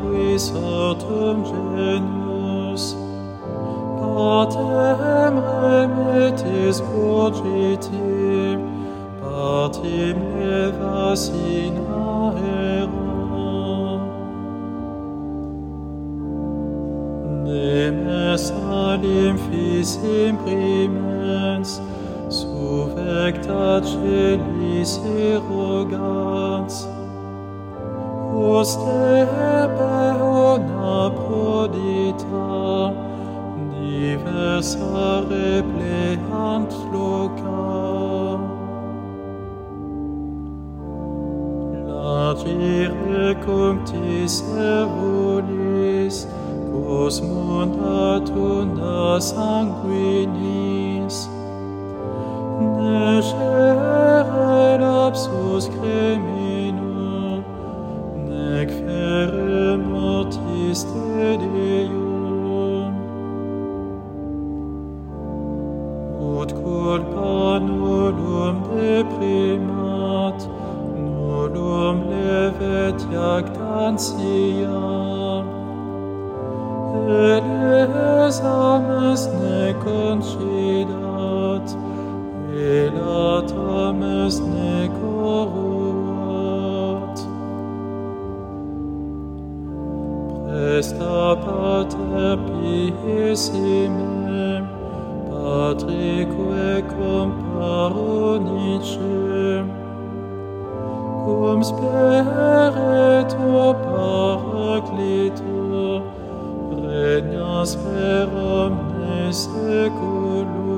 quis ortum genus, partem remetis purgiti, partim levas in aera. Nemes alim fis imprimens, suvecta celis irrogans, Uste bona prodita, diversa repleant loca. Lagire cunctis ervolis, quos mundat unda sanguinis, Necere lapsus creminum, nec ferre mortis te Deum. Ut culpa nullum deprimat, nullum levet jactantia, elesames ne concidat, elatames ne corruat. Presta pater piissime, patrique comparonice, cum spiritu paraclito, regnas per omnes saeculum.